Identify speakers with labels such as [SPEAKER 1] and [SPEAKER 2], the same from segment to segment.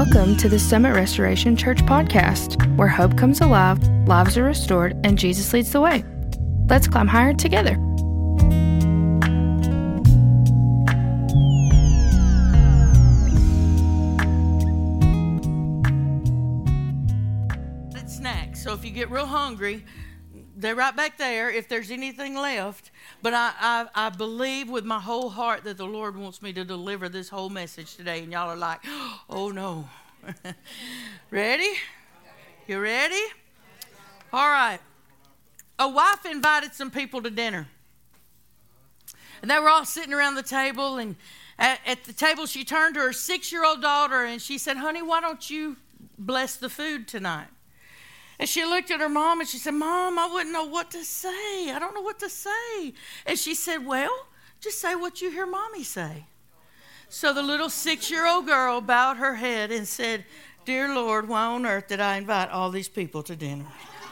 [SPEAKER 1] Welcome to the Summit Restoration Church podcast, where hope comes alive, lives are restored, and Jesus leads the way. Let's climb higher together.
[SPEAKER 2] Snacks. So if you get real hungry, they're right back there if there's anything left. But I believe with my whole heart that the Lord wants me to deliver this whole message today. And y'all are like, oh no. Ready? You ready? All right. A wife invited some people to dinner. And they were all sitting around the table. And at the table, she turned to her 6-year-old daughter and she said, honey, why don't you bless the food tonight? And she looked at her mom and she said, Mom, I wouldn't know what to say. I don't know what to say. And she said, well, just say what you hear Mommy say. So the little 6-year-old girl bowed her head and said, Dear Lord, why on earth did I invite all these people to dinner?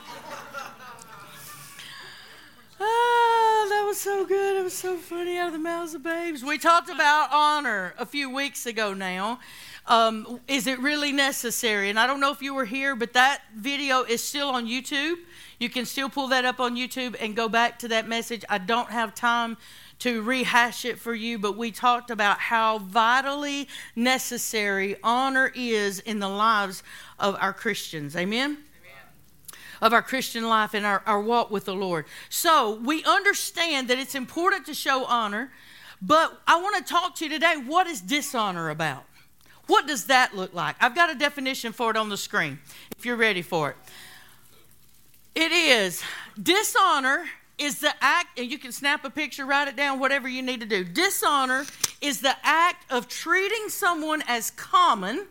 [SPEAKER 2] That was so good. It was so funny, out of the mouths of babes. We talked about honor a few weeks ago now. Is it really necessary? And I don't know if you were here, but that video is still on YouTube. You can still pull that up on YouTube and go back to that message. I don't have time to rehash it for you, but we talked about how vitally necessary honor is in the lives of our Christians. Amen? Of our Christian life and our walk with the Lord. So we understand that it's important to show honor, but I want to talk to you today, what is dishonor about? What does that look like? I've got a definition for it on the screen, if you're ready for it. It is, dishonor is the act, and you can snap a picture, write it down, whatever you need to do. Dishonor is the act of treating someone as common,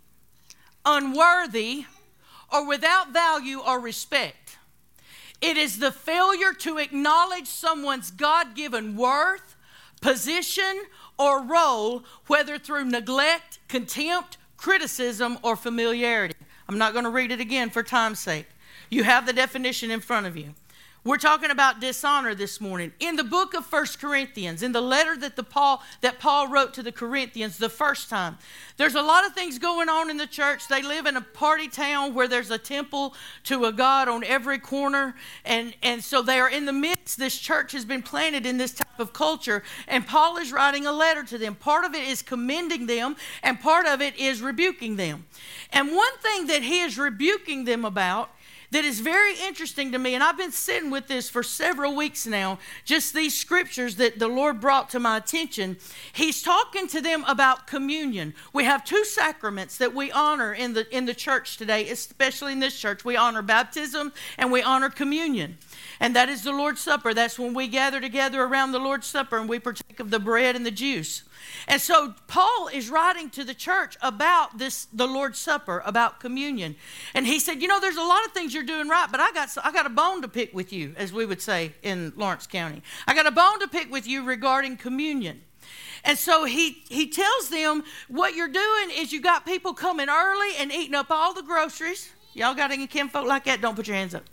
[SPEAKER 2] unworthy, or without value or respect. It is the failure to acknowledge someone's God-given worth, position, or role, whether through neglect, contempt, criticism, or familiarity. I'm not going to read it again for time's sake. You have the definition in front of you. We're talking about dishonor this morning. In the book of 1 Corinthians, in the letter that Paul wrote to the Corinthians the first time, there's a lot of things going on in the church. They live in a party town where there's a temple to a God on every corner. And so they are in the midst. This church has been planted in this type of culture. And Paul is writing a letter to them. Part of it is commending them, and part of it is rebuking them. And one thing that he is rebuking them about that is very interesting to me, and I've been sitting with this for several weeks now, just these scriptures that the Lord brought to my attention. He's talking to them about communion. We have two sacraments that we honor in the church today, especially in this church. We honor baptism and we honor communion. And that is the Lord's Supper. That's when we gather together around the Lord's Supper and we partake of the bread and the juice. And so Paul is writing to the church about the Lord's Supper, about communion. And he said, there's a lot of things you're doing right, but I got a bone to pick with you, as we would say in Lawrence County. I got a bone to pick with you regarding communion. And so he tells them, what you're doing is you got people coming early and eating up all the groceries. Y'all got any kinfolk like that? Don't put your hands up.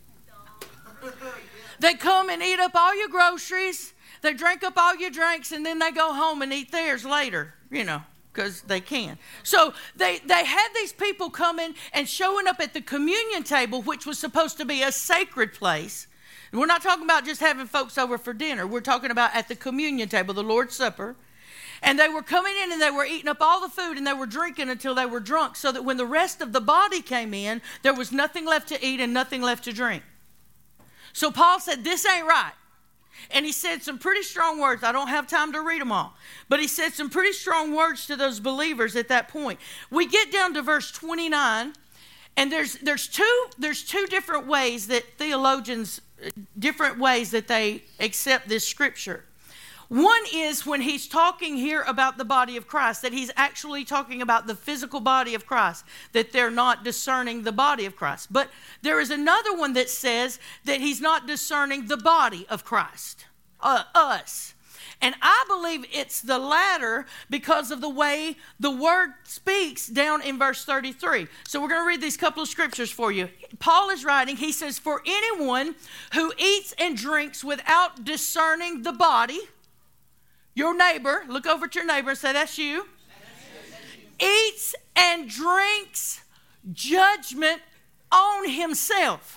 [SPEAKER 2] They come and eat up all your groceries. They drink up all your drinks, and then they go home and eat theirs later, because they can. So they had these people coming and showing up at the communion table, which was supposed to be a sacred place. We're not talking about just having folks over for dinner. We're talking about at the communion table, the Lord's Supper. And they were coming in and they were eating up all the food and they were drinking until they were drunk, so that when the rest of the body came in, there was nothing left to eat and nothing left to drink. So Paul said, this ain't right. And he said some pretty strong words. I don't have time to read them all. But he said some pretty strong words to those believers at that point. We get down to verse 29, and there's two different ways that theologians, different ways that they accept this scripture. One is when he's talking here about the body of Christ, that he's actually talking about the physical body of Christ, that they're not discerning the body of Christ. But there is another one that says that he's not discerning the body of Christ, us. And I believe it's the latter because of the way the word speaks down in verse 33. So we're going to read these couple of scriptures for you. Paul is writing, he says, for anyone who eats and drinks without discerning the body, your neighbor, look over at your neighbor and say, that's you, eats and drinks judgment on himself.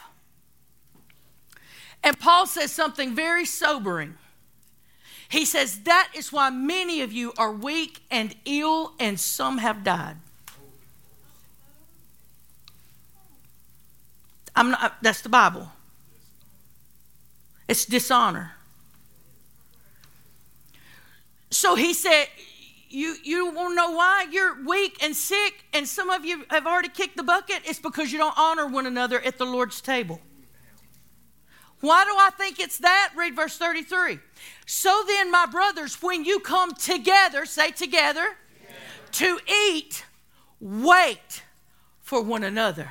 [SPEAKER 2] And Paul says something very sobering. He says, that is why many of you are weak and ill, and some have died. That's the Bible. It's dishonor. So he said, you want to know why you're weak and sick, and some of you have already kicked the bucket? It's because you don't honor one another at the Lord's table. Why do I think it's that? Read verse 33. So then, my brothers, when you come together, say together, to eat, wait for one another.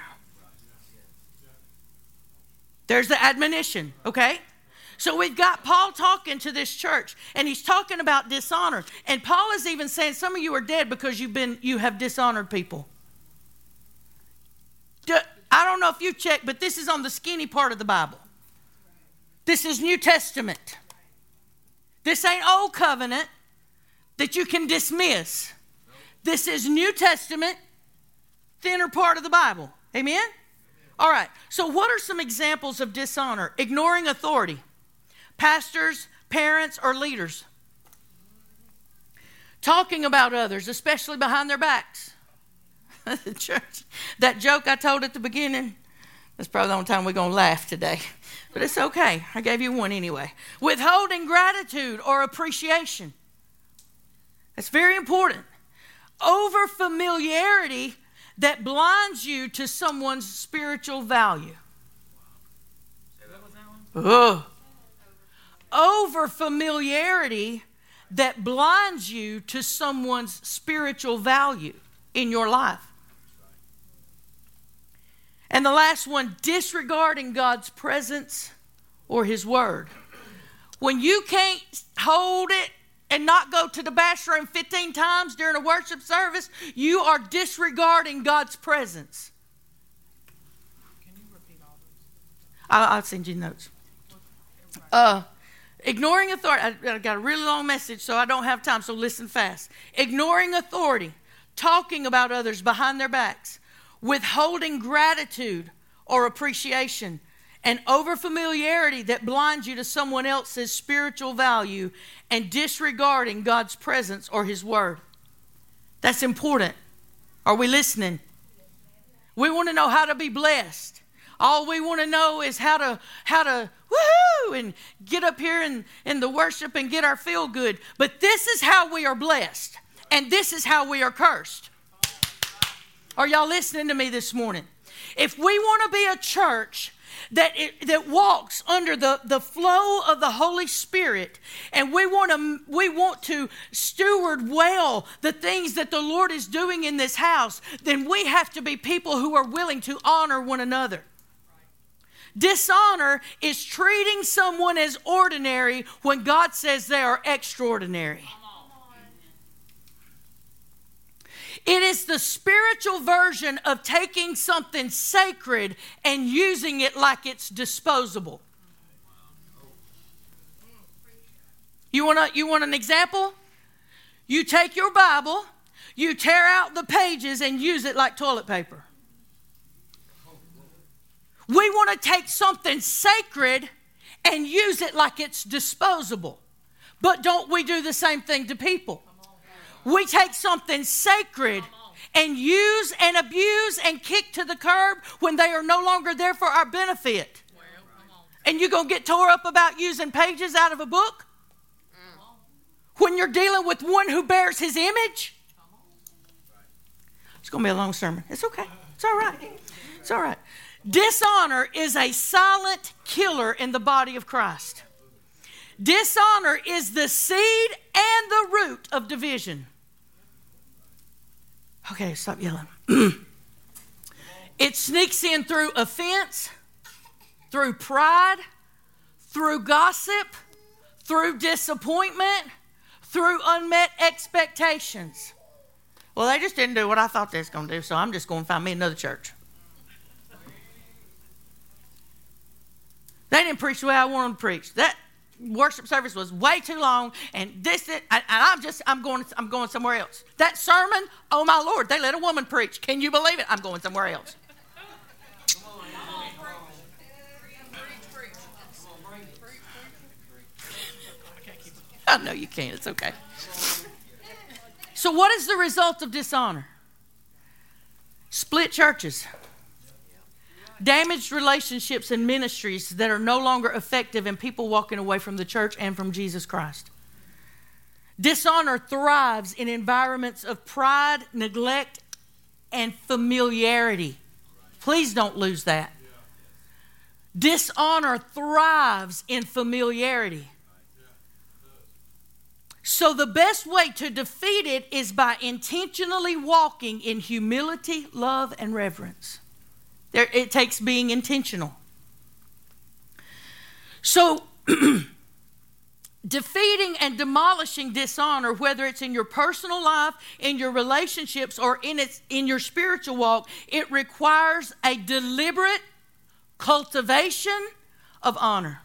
[SPEAKER 2] There's the admonition, okay? So we've got Paul talking to this church, and he's talking about dishonor. And Paul is even saying some of you are dead because you have dishonored people. I don't know if you checked, but this is on the skinny part of the Bible. This is New Testament. This ain't Old Covenant that you can dismiss. This is New Testament, thinner part of the Bible. Amen? All right. So what are some examples of dishonor? Ignoring authority. Pastors, parents, or leaders. Talking about others, especially behind their backs. The church. That joke I told at the beginning, that's probably the only time we're going to laugh today. But it's okay. I gave you one anyway. Withholding gratitude or appreciation. That's very important. Over familiarity that blinds you to someone's spiritual value. Oh. Over familiarity that blinds you to someone's spiritual value in your life. And the last one, disregarding God's presence or His Word. When you can't hold it and not go to the bathroom 15 times during a worship service, you are disregarding God's presence.
[SPEAKER 3] Can you repeat all those?
[SPEAKER 2] I'll send you notes. Ignoring authority. I got a really long message, so I don't have time, so listen fast. Ignoring authority. Talking about others behind their backs. Withholding gratitude or appreciation, and overfamiliarity that blinds you to someone else's spiritual value, and disregarding God's presence or His Word. That's important. Are we listening? We want to know how to be blessed. All we want to know is how to woohoo and get up here in the worship and get our feel good. But this is how we are blessed, and this is how we are cursed. Are y'all listening to me this morning? If we want to be a church that walks under the flow of the Holy Spirit, and we want to steward well the things that the Lord is doing in this house, then we have to be people who are willing to honor one another. Dishonor is treating someone as ordinary when God says they are extraordinary. It is the spiritual version of taking something sacred and using it like it's disposable. You want an example? You take your Bible, you tear out the pages and use it like toilet paper. We want to take something sacred and use it like it's disposable. But don't we do the same thing to people? We take something sacred and use and abuse and kick to the curb when they are no longer there for our benefit. And you're going to get tore up about using pages out of a book? When you're dealing with one who bears His image? It's going to be a long sermon. It's okay. It's all right. It's all right. Dishonor is a silent killer in the body of Christ. Dishonor is the seed and the root of division. Okay, stop yelling. It sneaks in through offense, through pride, through gossip, through disappointment, through unmet expectations. Well, they just didn't do what I thought they was going to do, so I'm just going to find me another church. They didn't preach the way I wanted them to preach. worship service was way too long, and I'm going somewhere else. That sermon, oh my Lord, they let a woman preach. Can you believe it? I'm going somewhere else. I know you can't. It's okay. So what is the result of dishonor? Split churches. Damaged relationships and ministries that are no longer effective, and people walking away from the church and from Jesus Christ. Dishonor thrives in environments of pride, neglect, and familiarity. Please don't lose that. Dishonor thrives in familiarity. So the best way to defeat it is by intentionally walking in humility, love, and reverence. It takes being intentional. So defeating and demolishing dishonor, whether it's in your personal life, in your relationships, or in your spiritual walk, it requires a deliberate cultivation of honor.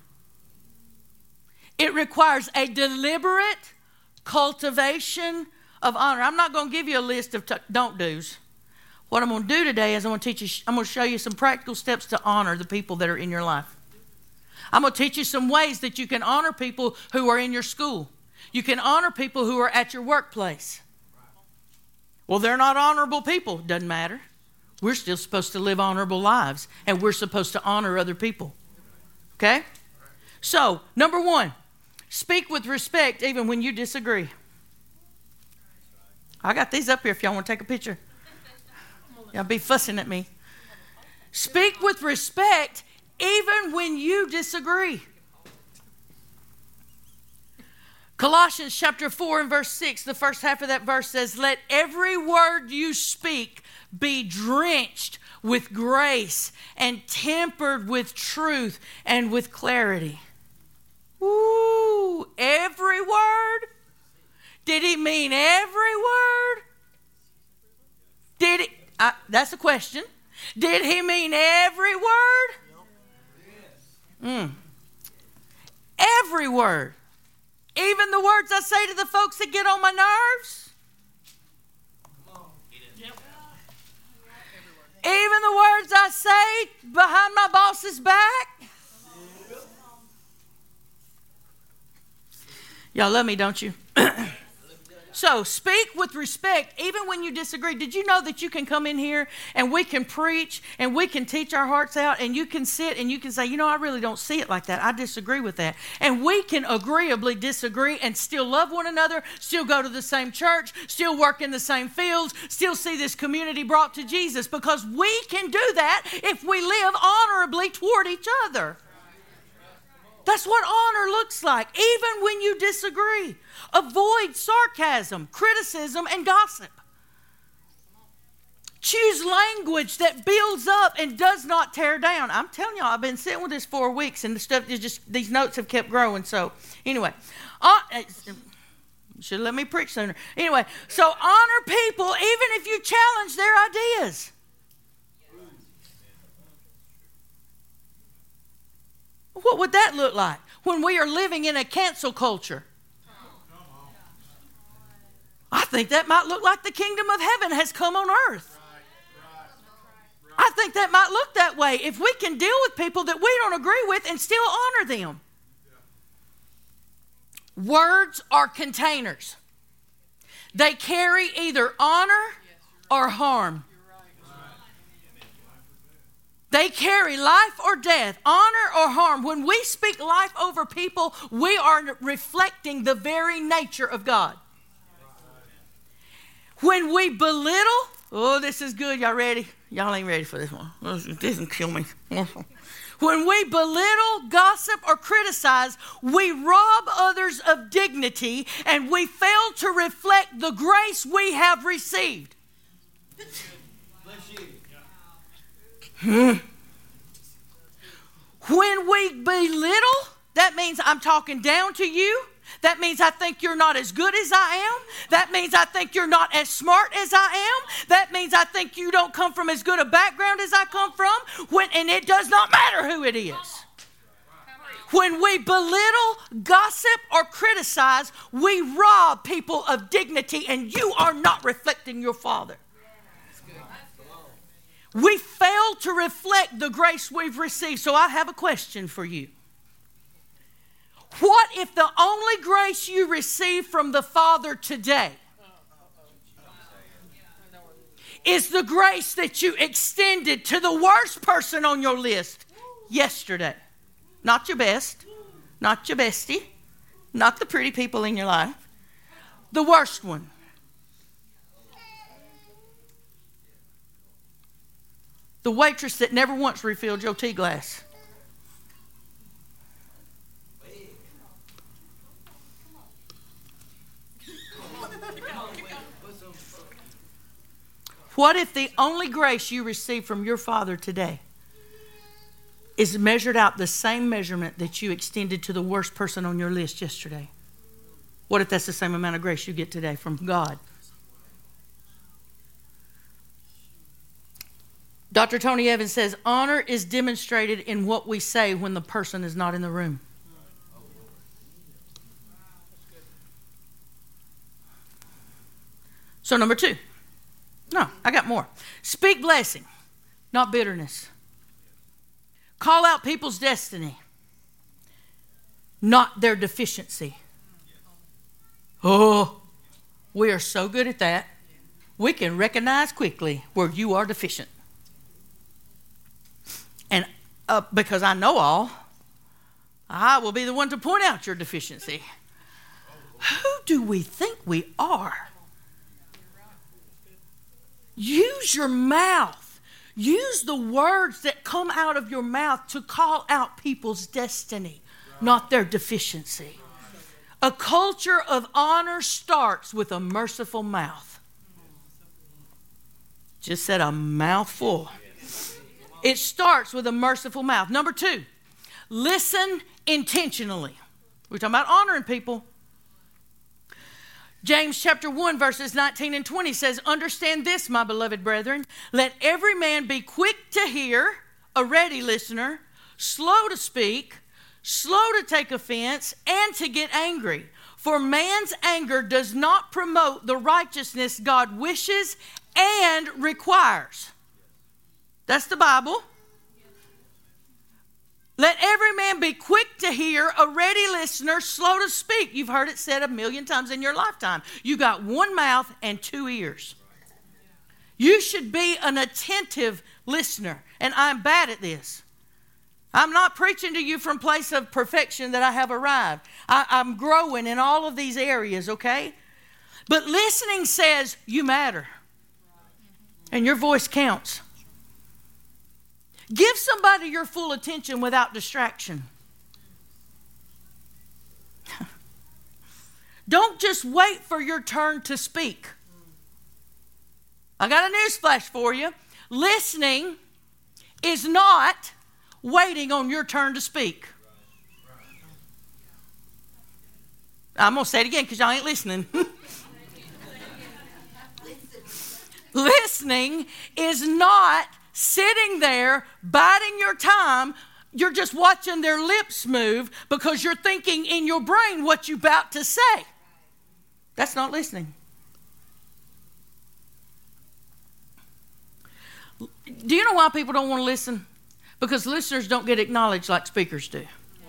[SPEAKER 2] It requires a deliberate cultivation of honor. I'm not going to give you a list of don't do's. What I'm going to do today is I'm going to show you some practical steps to honor the people that are in your life. I'm going to teach you some ways that you can honor people who are in your school. You can honor people who are at your workplace. Well, they're not honorable people. Doesn't matter. We're still supposed to live honorable lives, and we're supposed to honor other people. Okay? So, number one, speak with respect even when you disagree. I got these up here if y'all want to take a picture. Y'all be fussing at me. Speak with respect even when you disagree. Colossians chapter 4 and verse 6, the first half of that verse says, "Let every word you speak be drenched with grace and tempered with truth and with clarity." Ooh, every word? Did he mean every word? Did he? That's a question. Did he mean every word? Every word. Even the words I say to the folks that get on my nerves. Even the words I say behind my boss's back. Y'all love me, don't you? So speak with respect even when you disagree. Did you know that you can come in here and we can preach and we can teach our hearts out, and you can sit and you can say, I really don't see it like that. I disagree with that. And we can agreeably disagree and still love one another, still go to the same church, still work in the same fields, still see this community brought to Jesus, because we can do that if we live honorably toward each other. That's what honor looks like, even when you disagree. Avoid sarcasm, criticism, and gossip. Choose language that builds up and does not tear down. I'm telling y'all, I've been sitting with this 4 weeks, and the stuff is just, these notes have kept growing. So, anyway, should let me preach sooner. Anyway, so honor people even if you challenge their ideas. What would that look like when we are living in a cancel culture? I think that might look like the kingdom of heaven has come on earth. I think that might look that way if we can deal with people that we don't agree with and still honor them. Words are containers. They carry either honor or harm. They carry life or death, honor or harm. When we speak life over people, we are reflecting the very nature of God. When we belittle, this is good, y'all ready? Y'all ain't ready for this one. This will kill me. When we belittle, gossip, or criticize, we rob others of dignity, and we fail to reflect the grace we have received. When we belittle, that means I'm talking down to you. That means I think you're not as good as I am. That means I think you're not as smart as I am. That means I think you don't come from as good a background as I come from. And it does not matter who it is. When we belittle, gossip, or criticize, we rob people of dignity, and you are not reflecting your Father. We fail to reflect the grace we've received. So I have a question for you. What if the only grace you receive from the Father today is the grace that you extended to the worst person on your list yesterday? Not your best, not your bestie, not the pretty people in your life, the worst one. The waitress that never once refilled your tea glass. What if the only grace you receive from your Father today is measured out the same measurement that you extended to the worst person on your list yesterday? What if that's the same amount of grace you get today from God? Dr. Tony Evans says, honor is demonstrated in what we say when the person is not in the room. So number 2. No, I got more. Speak blessing, not bitterness. Call out people's destiny, not their deficiency. Oh, we are so good at that. We can recognize quickly where you are deficient. And because I know all, I will be the one to point out your deficiency. Who do we think we are? Use your mouth. Use the words that come out of your mouth to call out people's destiny, not their deficiency. A culture of honor starts with a merciful mouth. Just said a mouthful. It starts with a merciful mouth. Number 2, listen intentionally. We're talking about honoring people. James chapter 1 verses 19 and 20 says, understand this, my beloved brethren. Let every man be quick to hear, a ready listener, slow to speak, slow to take offense, and to get angry. For man's anger does not promote the righteousness God wishes and requires. That's the Bible. Let every man be quick to hear, a ready listener, slow to speak. You've heard it said 1,000,000 times in your lifetime. You got one mouth and 2 ears. You should be an attentive listener. And I'm bad at this. I'm not preaching to you from a place of perfection that I have arrived. I'm growing in all of these areas, okay? But listening says you matter. And your voice counts. Give somebody your full attention without distraction. Don't just wait for your turn to speak. I got a news flash for you. Listening is not waiting on your turn to speak. I'm going to say it again because y'all ain't listening. Listening is not sitting there, biding your time. You're just watching their lips move because you're thinking in your brain what you're about to say. That's not listening. Do you know why people don't want to listen? Because listeners don't get acknowledged like speakers do.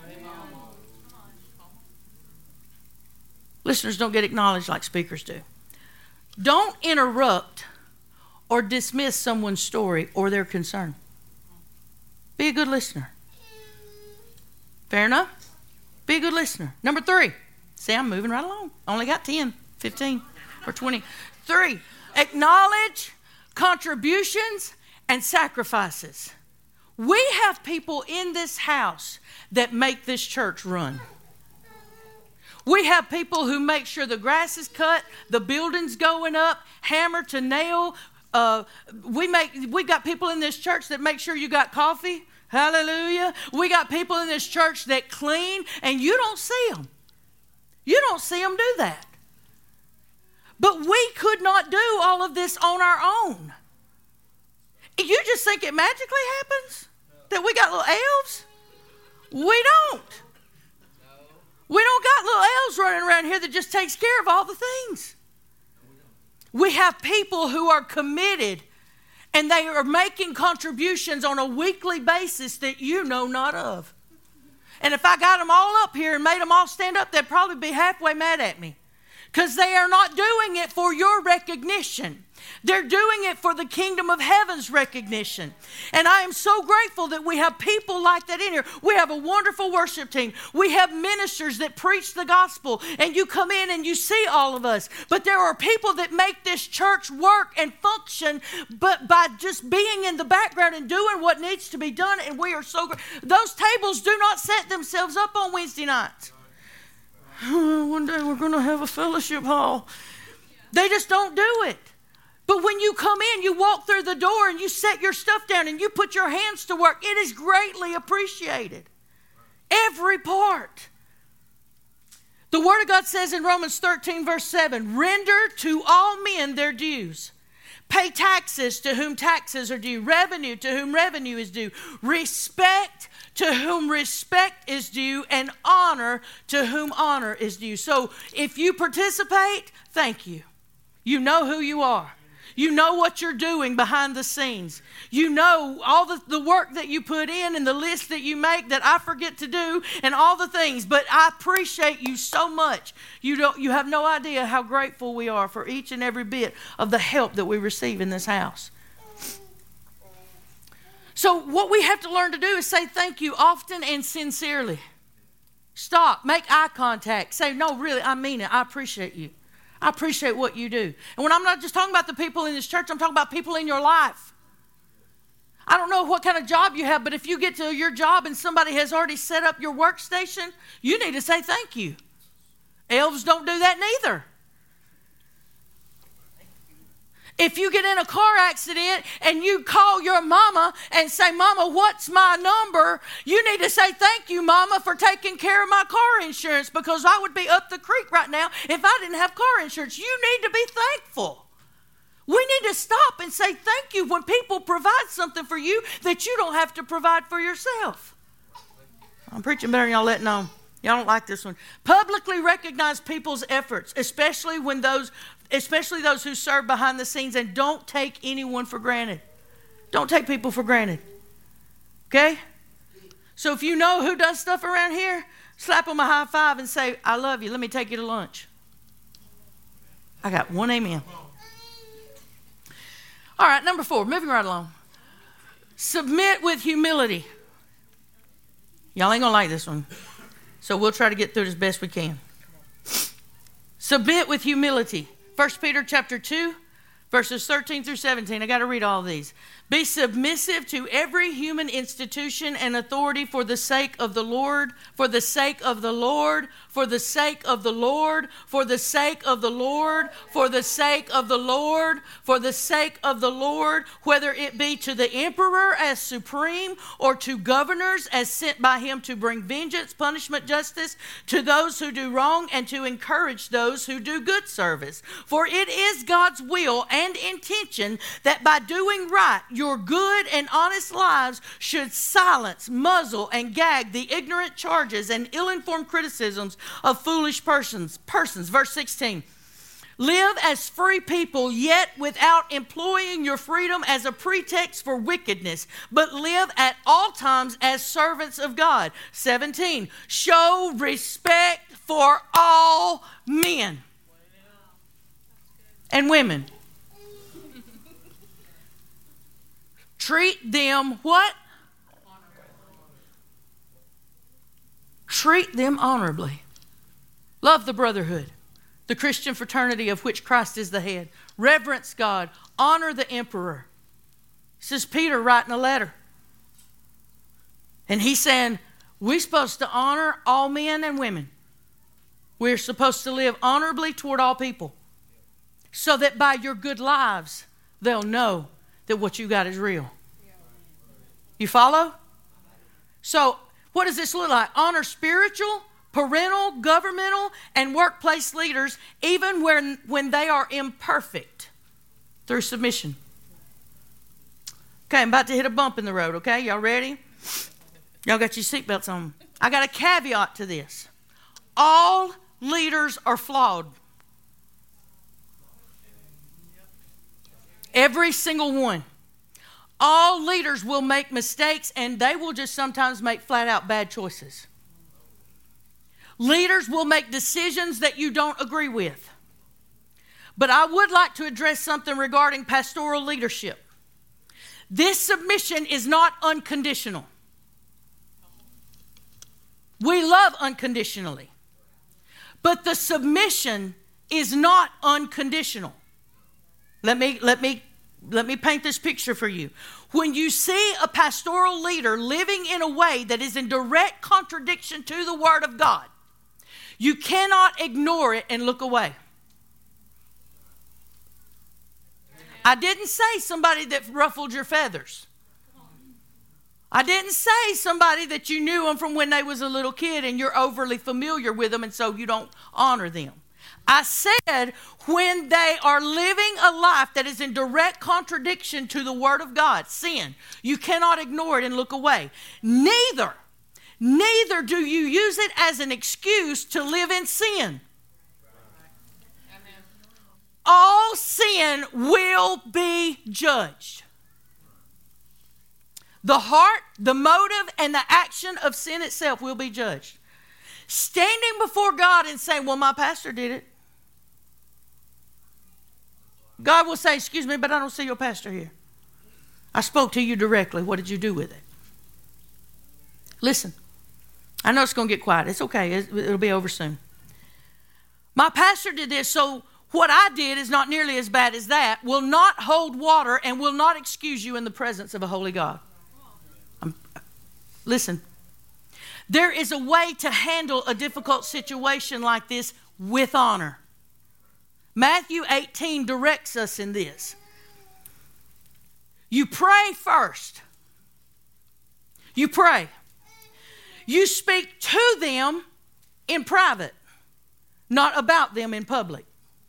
[SPEAKER 2] Listeners don't get acknowledged like speakers do. Don't interrupt or dismiss someone's story or their concern. Be a good listener. Fair enough? Be a good listener. Number 3. See, I'm moving right along. I only got 10, 15, or 20. 3, acknowledge contributions and sacrifices. We have people in this house that make this church run. We have people who make sure the grass is cut, the building's going up, hammer to nail. We got people in this church that make sure you got coffee. Hallelujah. We got people in this church that clean, and you don't see them. You don't see them do that. But we could not do all of this on our own. You just think it magically happens? That we got little elves? We don't. We don't got little elves running around here that just takes care of all the things. We have people who are committed and they are making contributions on a weekly basis that you know not of. And if I got them all up here and made them all stand up, they'd probably be halfway mad at me. Because they are not doing it for your recognition. They're doing it for the kingdom of heaven's recognition. And I am so grateful that we have people like that in here. We have a wonderful worship team. We have ministers that preach the gospel. And you come in and you see all of us. But there are people that make this church work and function but by just being in the background and doing what needs to be done. And we are so grateful. Those tables do not set themselves up on Wednesday nights. One day we're going to have a fellowship hall. They just don't do it. But when you come in, you walk through the door and you set your stuff down and you put your hands to work. It is greatly appreciated. Every part. The Word of God says in Romans 13 verse 7, render to all men their dues. Pay taxes to whom taxes are due. Revenue to whom revenue is due. Respect to whom respect is due, and honor to whom honor is due. So if you participate, thank you. You know who you are. You know what you're doing behind the scenes. You know all the work that you put in and the list that you make that I forget to do and all the things. But I appreciate you so much. You have no idea how grateful we are for each and every bit of the help that we receive in this house. So what we have to learn to do is say thank you often and sincerely. Stop. Make eye contact. Say, no, really, I mean it. I appreciate you. I appreciate what you do. And when I'm not just talking about the people in this church, I'm talking about people in your life. I don't know what kind of job you have, but if you get to your job and somebody has already set up your workstation, you need to say thank you. Elves don't do that neither. If you get in a car accident and you call your mama and say, Mama, what's my number? You need to say, thank you, Mama, for taking care of my car insurance, because I would be up the creek right now if I didn't have car insurance. You need to be thankful. We need to stop and say thank you when people provide something for you that you don't have to provide for yourself. I'm preaching better than y'all letting on. Y'all don't like this one. Publicly recognize people's efforts, especially those who serve behind the scenes, and don't take anyone for granted. Don't take people for granted. Okay? So if you know who does stuff around here, slap them a high five and say, I love you. Let me take you to lunch. I got one amen. All right, number 4, moving right along. Submit with humility. Y'all ain't going to like this one. So we'll try to get through it as best we can. Submit with humility. 1 Peter chapter 2, verses 13 through 17. I got to read all these. Be submissive to every human institution and authority for the sake of the Lord, for the sake of the Lord, for the sake of the Lord, for the sake of the Lord, for the sake of the Lord, for the sake of the Lord, whether it be to the emperor as supreme or to governors as sent by him to bring vengeance, punishment, justice to those who do wrong and to encourage those who do good service. For it is God's will and intention that by doing right, your good and honest lives should silence, muzzle, and gag the ignorant charges and ill-informed criticisms of foolish persons. Verse 16. Live as free people, yet without employing your freedom as a pretext for wickedness, but live at all times as servants of God. 17. Show respect for all men and women. Treat them what? Treat them honorably. Love the brotherhood, the Christian fraternity of which Christ is the head. Reverence God. Honor the emperor. This is Peter writing a letter. And he's saying, we're supposed to honor all men and women. We're supposed to live honorably toward all people, so that by your good lives, they'll know that what you got is real. You follow? So what does this look like? Honor spiritual, parental, governmental, and workplace leaders, even when they are imperfect, through submission. Okay, I'm about to hit a bump in the road, okay? Y'all ready? Y'all got your seatbelts on. I got a caveat to this. All leaders are flawed. Every single one. All leaders will make mistakes, and they will just sometimes make flat out bad choices. Leaders will make decisions that you don't agree with. But I would like to address something regarding pastoral leadership. This submission is not unconditional. We love unconditionally. But the submission is not unconditional. Let me paint this picture for you. When you see a pastoral leader living in a way that is in direct contradiction to the Word of God, you cannot ignore it and look away. I didn't say somebody that ruffled your feathers. I didn't say somebody that you knew them from when they was a little kid and you're overly familiar with them and so you don't honor them. I said when they are living a life that is in direct contradiction to the Word of God, sin, you cannot ignore it and look away. Neither do you use it as an excuse to live in sin. All sin will be judged. The heart, the motive, and the action of sin itself will be judged. Standing before God and saying, well, my pastor did it. God will say, excuse me, but I don't see your pastor here. I spoke to you directly. What did you do with it? Listen, I know it's going to get quiet. It's okay. It'll be over soon. My pastor did this, so what I did is not nearly as bad as that, will not hold water and will not excuse you in the presence of a holy God. Listen, there is a way to handle a difficult situation like this with honor. Matthew 18 directs us in this. You pray first. You pray. You speak to them in private, not about them in public.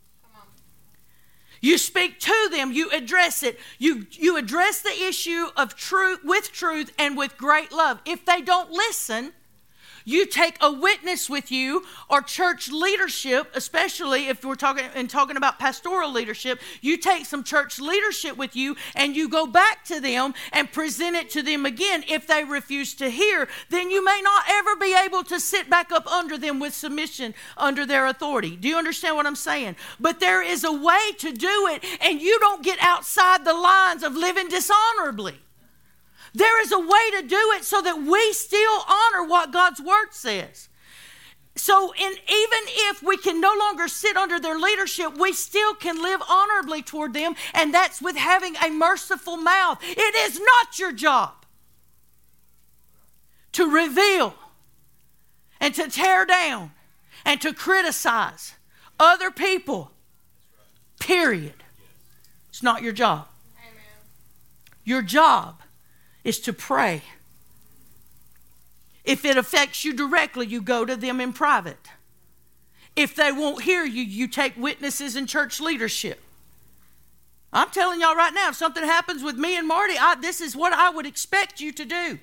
[SPEAKER 2] You speak to them. You address it. You address the issue of truth and with great love. If they don't listen, you take a witness with you or church leadership, especially if we're talking about pastoral leadership. You take some church leadership with you and you go back to them and present it to them again. If they refuse to hear, then you may not ever be able to sit back up under them with submission under their authority. Do you understand what I'm saying? But there is a way to do it, and you don't get outside the lines of living dishonorably. There is a way to do it so that we still honor what God's Word says. So even if we can no longer sit under their leadership, we still can live honorably toward them, and that's with having a merciful mouth. It is not your job to reveal and to tear down and to criticize other people, period. It's not your job. Amen. Your job is to pray. If it affects you directly, you go to them in private. If they won't hear you, you take witnesses in church leadership. I'm telling y'all right now, if something happens with me and Marty, this is what I would expect you to do.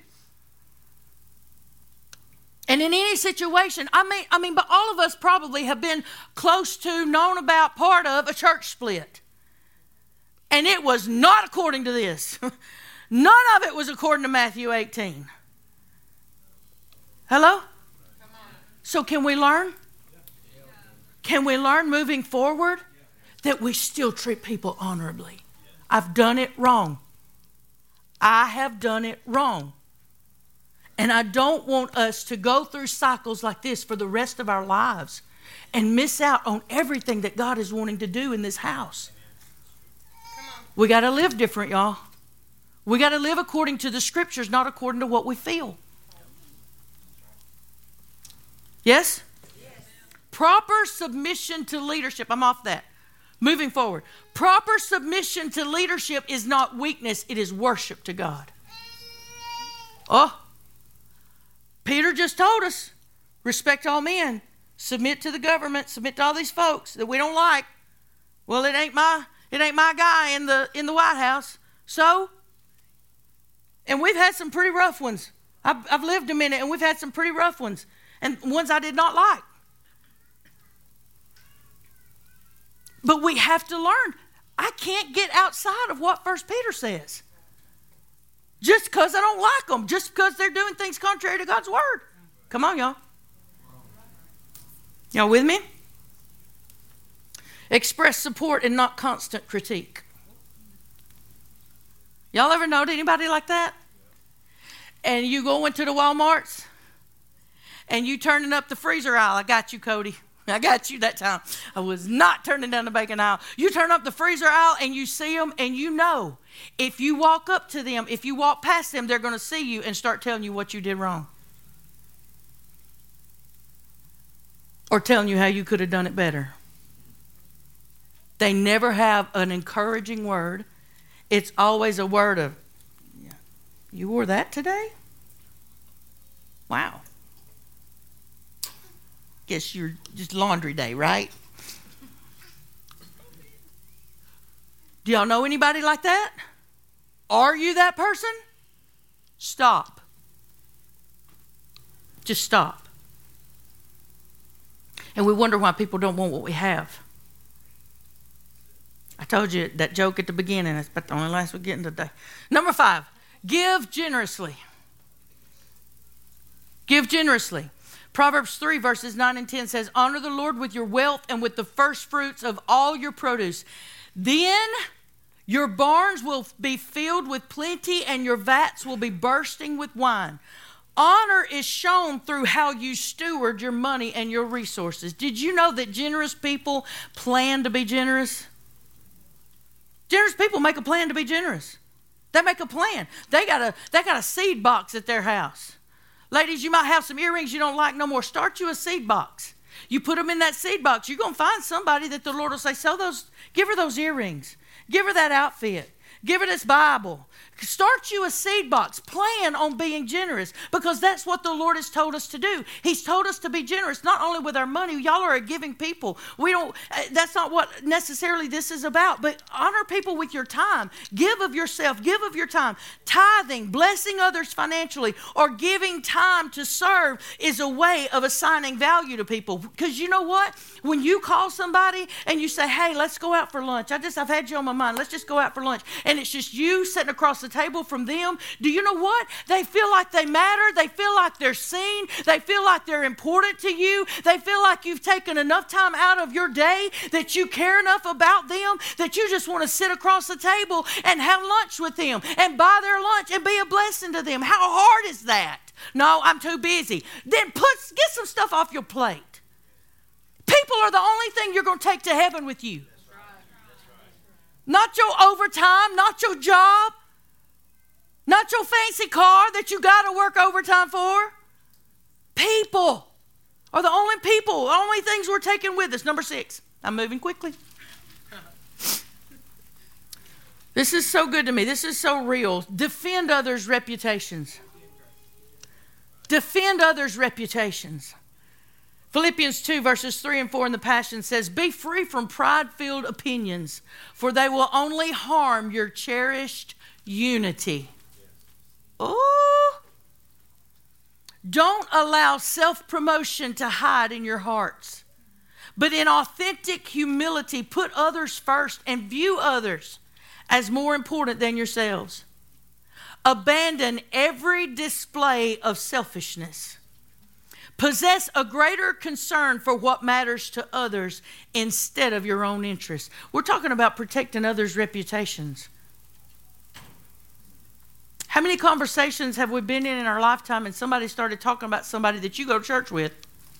[SPEAKER 2] And in any situation, I mean, but all of us probably have been close to, known about, part of a church split. And it was not according to this. None of it was according to Matthew 18. Hello? So can we learn? Can we learn moving forward that we still treat people honorably? I've done it wrong. I have done it wrong. And I don't want us to go through cycles like this for the rest of our lives and miss out on everything that God is wanting to do in this house. We got to live different, y'all. We got to live according to the Scriptures, not according to what we feel. Yes? Yes? Proper submission to leadership. I'm off that. Moving forward. Proper submission to leadership is not weakness. It is worship to God. Oh. Peter just told us, respect all men. Submit to the government. Submit to all these folks that we don't like. Well, it ain't my guy in the White House. So... And we've had some pretty rough ones. I've lived a minute, and we've had some pretty rough ones. And ones I did not like. But we have to learn. I can't get outside of what 1 Peter says. Just because I don't like them. Just because they're doing things contrary to God's word. Come on, y'all. Y'all with me? Express support and not constant critique. Y'all ever know anybody like that? And you go into the Walmarts and you turning up the freezer aisle. I got you, Cody. I got you that time. I was not turning down the bacon aisle. You turn up the freezer aisle and you see them, and you know if you walk up to them, if you walk past them, they're going to see you and start telling you what you did wrong. Or telling you how you could have done it better. They never have an encouraging word. It's always a word of, you wore that today? Wow. Guess you're just laundry day, right? Do y'all know anybody like that? Are you that person? Stop. Just stop. And we wonder why people don't want what we have. I told you that joke at the beginning. That's about the only last we're getting today. Number 5, give generously. Give generously. Proverbs 3 verses 9 and 10 says, honor the Lord with your wealth and with the first fruits of all your produce. Then your barns will be filled with plenty and your vats will be bursting with wine. Honor is shown through how you steward your money and your resources. Did you know that generous people plan to be generous? Generous people make a plan to be generous. They make a plan. They got a seed box at their house. Ladies, you might have some earrings you don't like no more. Start you a seed box. You put them in that seed box. You're going to find somebody that the Lord will say, give her those earrings. Give her that outfit. Give her this Bible. Start you a seed box. Plan on being generous because that's what the Lord has told us to do. He's told us to be generous, not only with our money. Y'all are a giving people. That's not what necessarily this is about, but honor people with your time. Give of yourself. Give of your time. Tithing, blessing others financially, or giving time to serve is a way of assigning value to people. Because you know what? When you call somebody and you say, hey, let's go out for lunch. I've had you on my mind. Let's just go out for lunch. And it's just you sitting across the table from them. Do you know what? They feel like they matter. They feel like they're seen. They feel like they're important to you. They feel like you've taken enough time out of your day that you care enough about them that you just want to sit across the table and have lunch with them and buy their lunch and be a blessing to them. How hard is that? No, I'm too busy. Then get some stuff off your plate. People are the only thing you're going to take to heaven with you. Not your overtime, not your job, not your fancy car that you got to work overtime for. People are the only things we're taking with us. Number 6, I'm moving quickly. This is so good to me. This is so real. Defend others' reputations. Defend others' reputations. Philippians 2 verses 3 and 4 in the Passion says, be free from pride-filled opinions, for they will only harm your cherished unity. Oh, don't allow self-promotion to hide in your hearts, but in authentic humility, put others first and view others as more important than yourselves. Abandon every display of selfishness. Possess a greater concern for what matters to others instead of your own interests. We're talking about protecting others' reputations. How many conversations have we been in our lifetime and somebody started talking about somebody that you go to church with?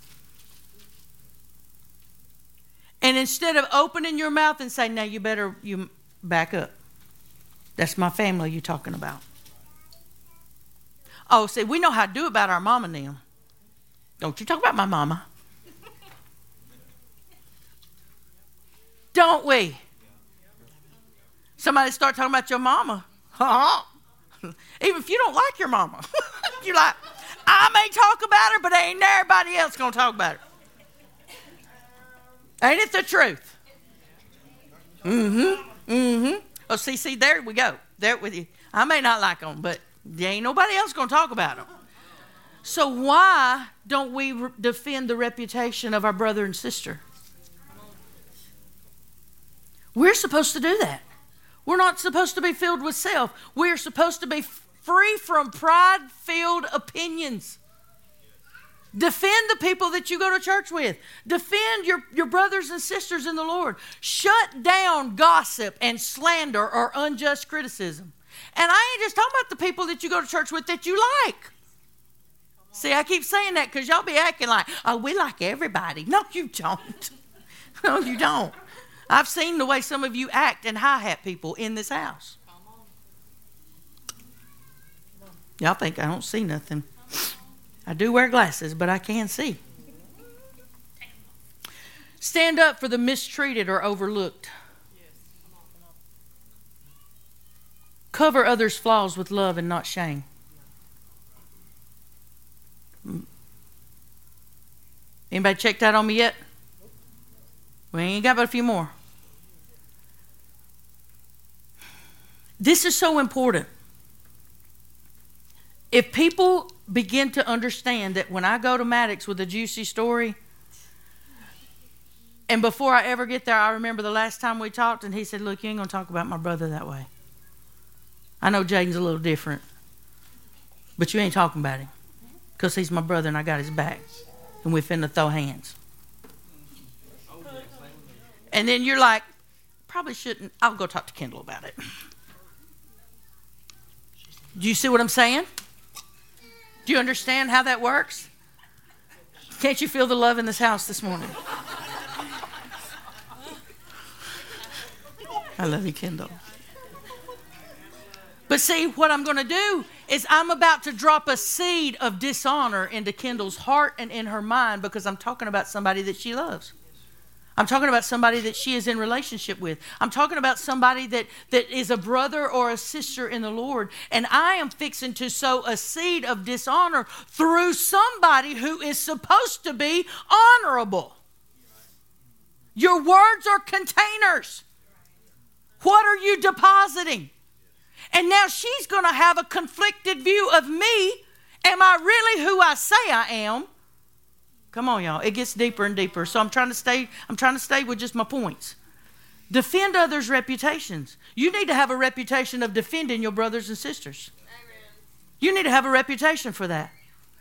[SPEAKER 2] And instead of opening your mouth and saying, now you back up. That's my family you're talking about. Oh, see, we know how to do about our mom and them. Don't you talk about my mama. Don't we? Somebody start talking about your mama. Even if you don't like your mama. You're like, I may talk about her, but ain't everybody else going to talk about her. Ain't it the truth? Oh, see, there we go. There with you. I may not like them, but there ain't nobody else going to talk about them. So why don't we defend the reputation of our brother and sister? We're supposed to do that. We're not supposed to be filled with self. We're supposed to be free from pride-filled opinions. Defend the people that you go to church with. Defend your brothers and sisters in the Lord. Shut down gossip and slander or unjust criticism. And I ain't just talking about the people that you go to church with that you like. See, I keep saying that because y'all be acting like, oh, we like everybody. No, you don't. No, you don't. I've seen the way some of you act and hi-hat people in this house. Y'all think I don't see nothing. I do wear glasses, but I can see. Stand up for the mistreated or overlooked. Cover others' flaws with love and not shame. Anybody checked out on me yet? We ain't got but a few more. This is so important. If people begin to understand that when I go to Maddox with a juicy story, and before I ever get there, I remember the last time we talked, and he said, look, you ain't going to talk about my brother that way. I know Jaden's a little different, but you ain't talking about him because he's my brother and I got his back, and we're finna throw hands. And then you're like, probably shouldn't. I'll go talk to Kendall about it. Do you see what I'm saying? Do you understand how that works? Can't you feel the love in this house this morning? I love you, Kendall. But see, what I'm going to do is I'm about to drop a seed of dishonor into Kendall's heart and in her mind because I'm talking about somebody that she loves. I'm talking about somebody that she is in relationship with. I'm talking about somebody that is a brother or a sister in the Lord. And I am fixing to sow a seed of dishonor through somebody who is supposed to be honorable. Your words are containers. What are you depositing? And now she's going to have a conflicted view of me. Am I really who I say I am? Come on, y'all. It gets deeper and deeper. So I'm trying to stay with just my points. Defend others' reputations. You need to have a reputation of defending your brothers and sisters. Amen. You need to have a reputation for that.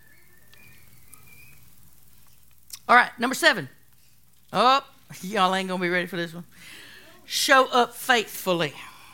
[SPEAKER 2] All right, number 7. Oh, y'all ain't going to be ready for this one. Show up faithfully.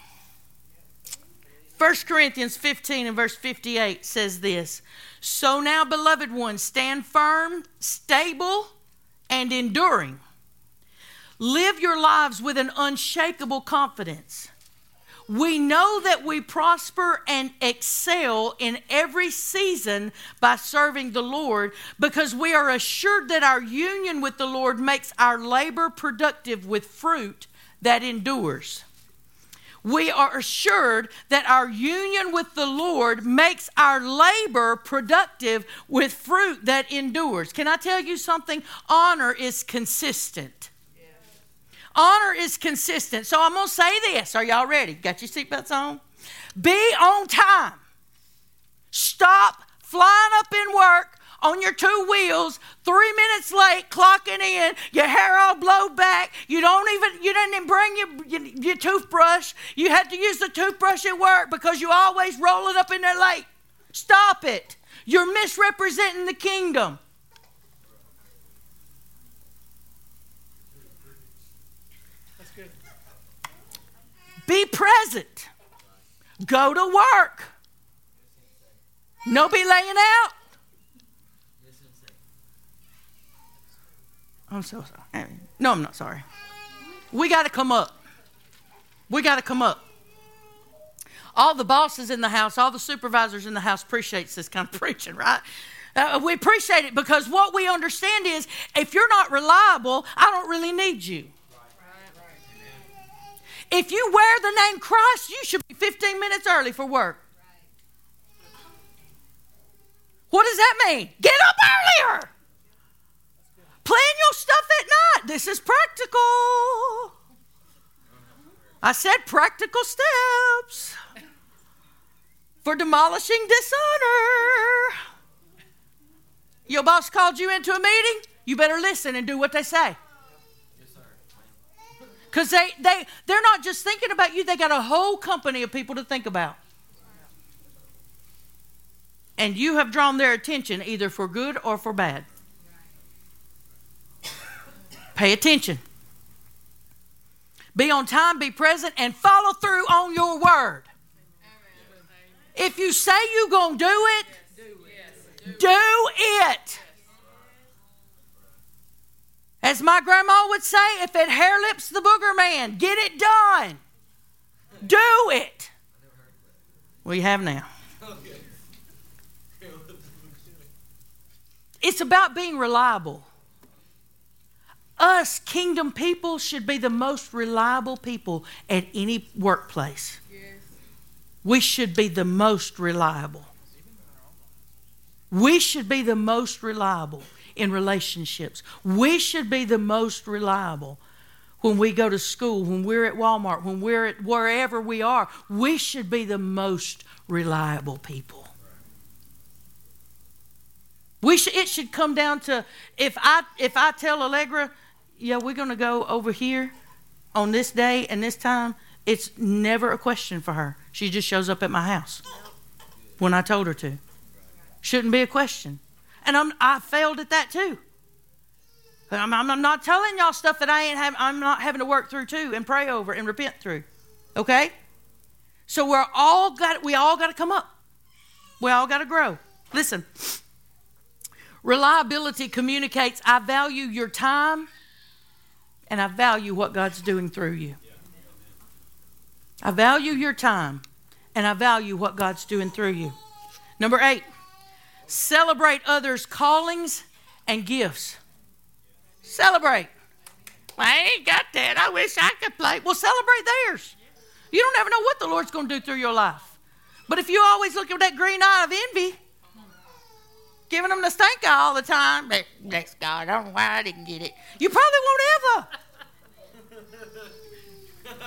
[SPEAKER 2] 1 Corinthians 15 and verse 58 says this. So now, beloved ones, stand firm, stable, and enduring. Live your lives with an unshakable confidence. We know that we prosper and excel in every season by serving the Lord because we are assured that our union with the Lord makes our labor productive with fruit that endures. We are assured that our union with the Lord makes our labor productive with fruit that endures. Can I tell you something? Honor is consistent. Yes. Honor is consistent. So I'm going to say this. Are y'all ready? Got your seatbelts on? Be on time. Stop flying up in work on your 2 wheels, 3 minutes late, clocking in, your hair all blowed back. You didn't even bring your toothbrush. You had to use the toothbrush at work because you always roll it up in there late. Stop it. You're misrepresenting the kingdom.
[SPEAKER 3] That's good.
[SPEAKER 2] Be present. Go to work. No be laying out. I'm so sorry. No, I'm not sorry. We got to come up. We got to come up. All the bosses in the house, all the supervisors in the house appreciates this kind of preaching, right? We appreciate it because what we understand is if you're not reliable, I don't really need you. If you wear the name Christ, you should be 15 minutes early for work. What does that mean? Get up earlier. Plan your stuff at night. This is practical. I said practical steps for demolishing dishonor. Your boss called you into a meeting. You better listen and do what they say. Because they're not just thinking about you. They got a whole company of people to think about. And you have drawn their attention either for good or for bad. Pay attention. Be on time, be present, and follow through on your word. If you say you're going to do it, do it. As my grandma would say, if it hair lips the booger man, get it done. Do it. We have now. It's about being reliable. Us kingdom people should be the most reliable people at any workplace. We should be the most reliable. We should be the most reliable in relationships. We should be the most reliable when we go to school, when we're at Walmart, when we're at wherever we are. We should be the most reliable people. It should come down to, if I tell Allegra, yeah, we're going to go over here on this day and this time, it's never a question for her. She just shows up at my house when I told her to. Shouldn't be a question. And I failed at that too. I'm not telling y'all stuff that I'm not having to work through too and pray over and repent through. Okay? So we all got to come up. We all got to grow. Listen. Reliability communicates, I value your time and I value what God's doing through you. I value your time and I value what God's doing through you. Number 8, celebrate others' callings and gifts. Celebrate. I ain't got that. I wish I could play. Well, celebrate theirs. You don't ever know what the Lord's going to do through your life. But if you always look at that green eye of envy, giving them the stink eye all the time, bless God, I don't know why I didn't get it. You probably won't ever.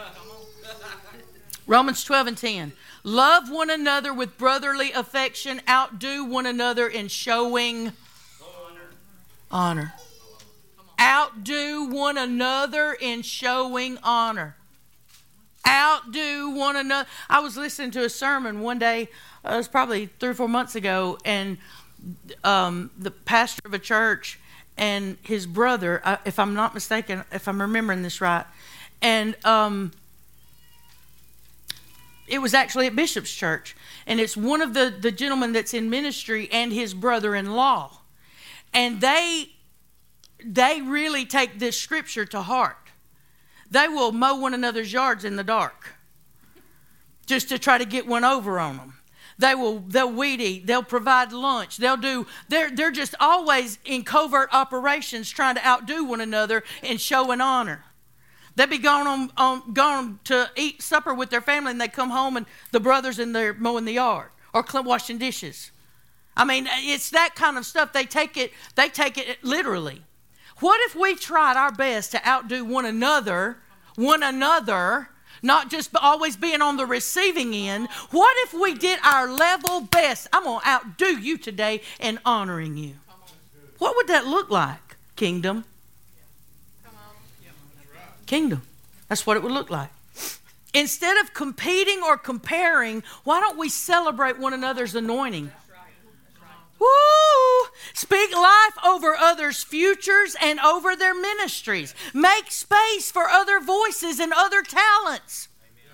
[SPEAKER 2] Romans 12:10. Love one another with brotherly affection. Outdo one another in showing honor. Outdo one another in showing honor. Outdo one another. I was listening to a sermon one day, it was probably 3 or 4 months ago, and the pastor of a church and his brother, if I'm not mistaken, if I'm remembering this right, and it was actually at Bishop's church, and it's one of the gentlemen that's in ministry and his brother-in-law, and they really take this scripture to heart. They will mow one another's yards in the dark just to try to get one over on them. They'll weed eat. They'll provide lunch. They're just always in covert operations trying to outdo one another in showing honor. They'd be gone to eat supper with their family, and they come home and the brothers in there mowing the yard or washing dishes. I mean, it's that kind of stuff. They take it literally. What if we tried our best to outdo one another, not just always being on the receiving end? What if we did our level best? I'm going to outdo you today in honoring you. What would that look like, kingdom? Kingdom. That's what it would look like. Instead of competing or comparing, why don't we celebrate one another's anointing? Woo! Speak life over others' futures and over their ministries. Make space for other voices and other talents.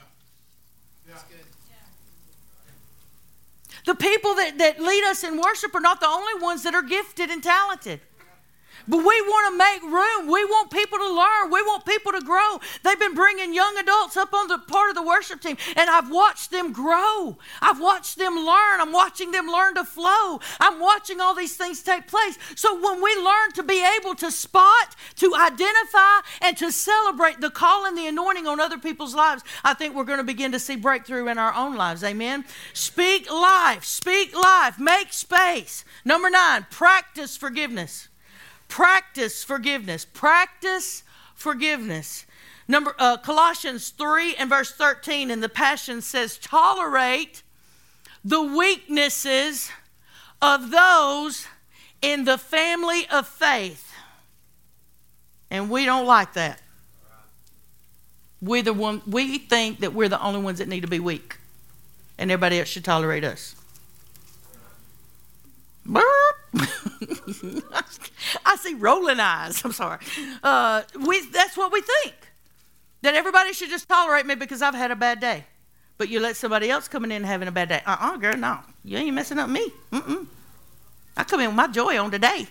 [SPEAKER 2] The people that lead us in worship are not the only ones that are gifted and talented. But we want to make room. We want people to learn. We want people to grow. They've been bringing young adults up on the part of the worship team, and I've watched them grow. I've watched them learn. I'm watching them learn to flow. I'm watching all these things take place. So when we learn to be able to spot, to identify, and to celebrate the call and the anointing on other people's lives, I think we're going to begin to see breakthrough in our own lives. Amen? Speak life. Speak life. Make space. Number 9, practice forgiveness. Practice forgiveness. Practice forgiveness. Colossians 3 and verse 13 in the Passion says, tolerate the weaknesses of those in the family of faith. And we don't like that. We think that we're the only ones that need to be weak, and everybody else should tolerate us. Burp. I see rolling eyes. I'm sorry. That's what we think. That everybody should just tolerate me because I've had a bad day. But you let somebody else coming in and having a bad day. Girl, no. You ain't messing up me. I come in with my joy on today.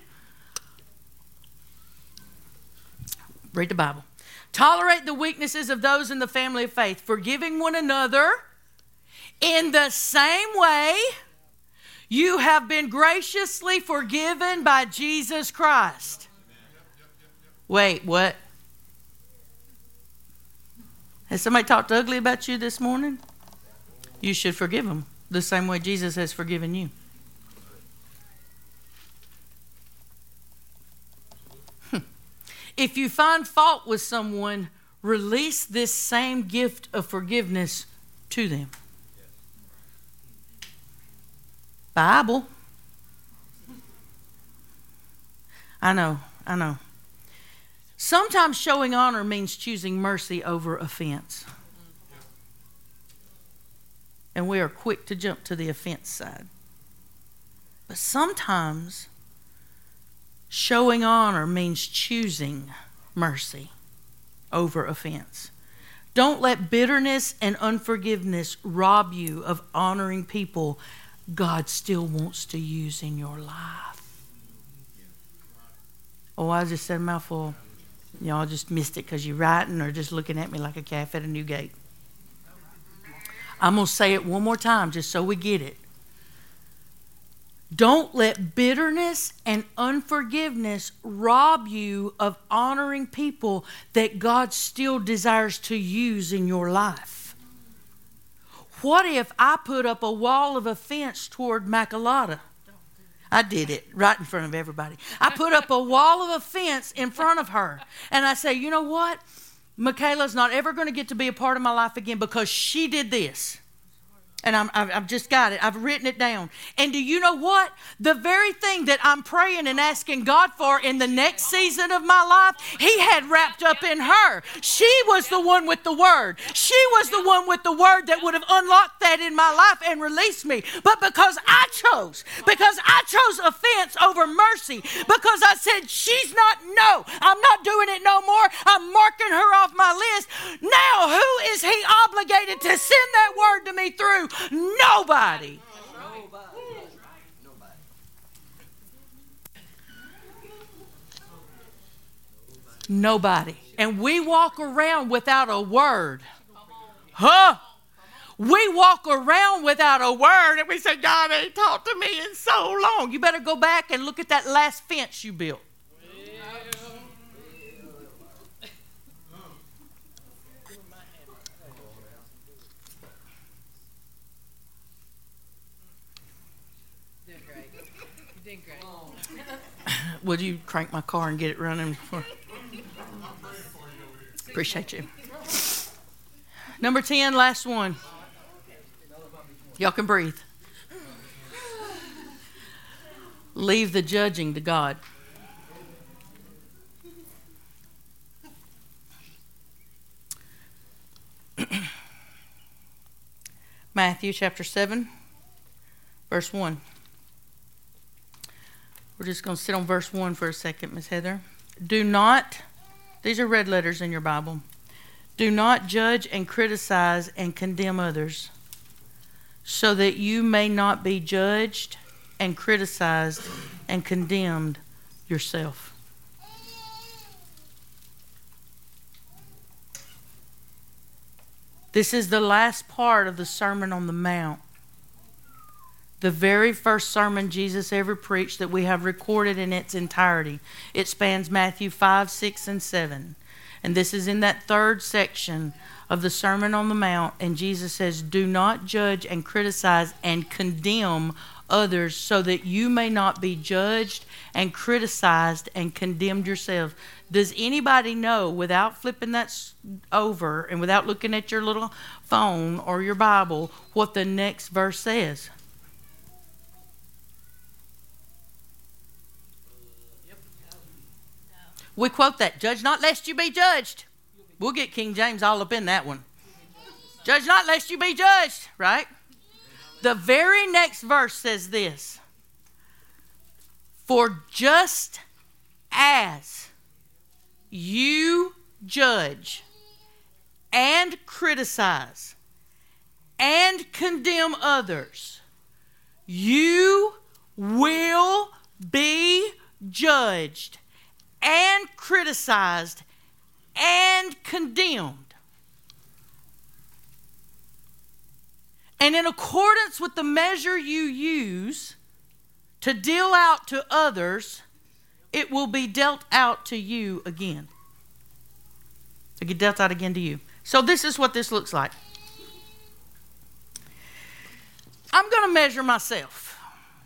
[SPEAKER 2] Read the Bible. Tolerate the weaknesses of those in the family of faith, forgiving one another in the same way you have been graciously forgiven by Jesus Christ. Wait, what? Has somebody talked ugly about you this morning? You should forgive them the same way Jesus has forgiven you. If you find fault with someone, release this same gift of forgiveness to them. Bible. I know. Sometimes showing honor means choosing mercy over offense. And we are quick to jump to the offense side. But sometimes showing honor means choosing mercy over offense. Don't let bitterness and unforgiveness rob you of honoring people God still wants to use in your life. Oh, I just said a mouthful. Y'all just missed it because you're writing or just looking at me like a calf at a new gate. I'm going to say it one more time just so we get it. Don't let bitterness and unforgiveness rob you of honoring people that God still desires to use in your life. What if I put up a wall of offense toward Makalata? I did it right in front of everybody. I put up a wall of offense in front of her. And I say, you know what? Michaela's not ever going to get to be a part of my life again because she did this. And I've just got it. I've written it down. And do you know what? The very thing that I'm praying and asking God for in the next season of my life, He had wrapped up in her. She was the one with the word. She was the one with the word that would have unlocked that in my life and released me. But because I chose offense over mercy, because I said, I'm not doing it no more. I'm marking her off my list. Now, who is He obligated to send that word to me through? Nobody. Nobody. And we walk around without a word. We walk around without a word and we say, God ain't talked to me in so long. You better go back and look at that last fence you built. Would you crank my car and get it running? Appreciate you. Number 10, last one. Y'all can breathe. Leave the judging to God. Matthew chapter 7, verse 1. We're just going to sit on verse 1 for a second, Miss Heather. Do not, these are red letters in your Bible. Do not judge and criticize and condemn others, so that you may not be judged and criticized and condemned yourself. This is the last part of the Sermon on the Mount. The very first sermon Jesus ever preached that we have recorded in its entirety. It spans Matthew 5, 6, and 7. And this is in that third section of the Sermon on the Mount. And Jesus says, do not judge and criticize and condemn others, so that you may not be judged and criticized and condemned yourselves. Does anybody know, without flipping that over and without looking at your little phone or your Bible, what the next verse says? We quote that, judge not lest you be judged. We'll get King James all up in that one. Judge not lest you be judged, right? The very next verse says this. For just as you judge and criticize and condemn others, you will be judged and criticized and condemned. And in accordance with the measure you use to deal out to others, it will be dealt out to you again. It'll get dealt out again to you. So this is what this looks like. I'm going to measure myself.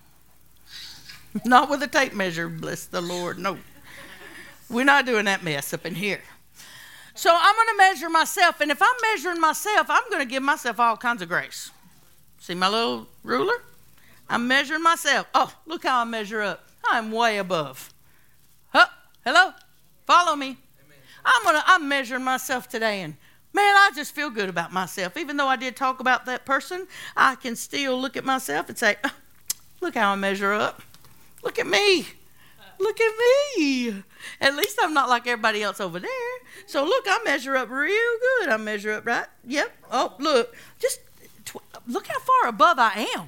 [SPEAKER 2] Not with a tape measure, bless the Lord. No. We're not doing that mess up in here. So I'm going to measure myself. And if I'm measuring myself, I'm going to give myself all kinds of grace. See my little ruler? I'm measuring myself. Oh, look how I measure up. I'm way above. Huh? Hello? Follow me. I'm measuring myself today, and man, I just feel good about myself. Even though I did talk about that person, I can still look at myself and say, oh, look how I measure up. Look at me. Look at me. At least I'm not like everybody else over there. So look, I measure up real good. I measure up right. Yep. Oh, look. Just look how far above I am.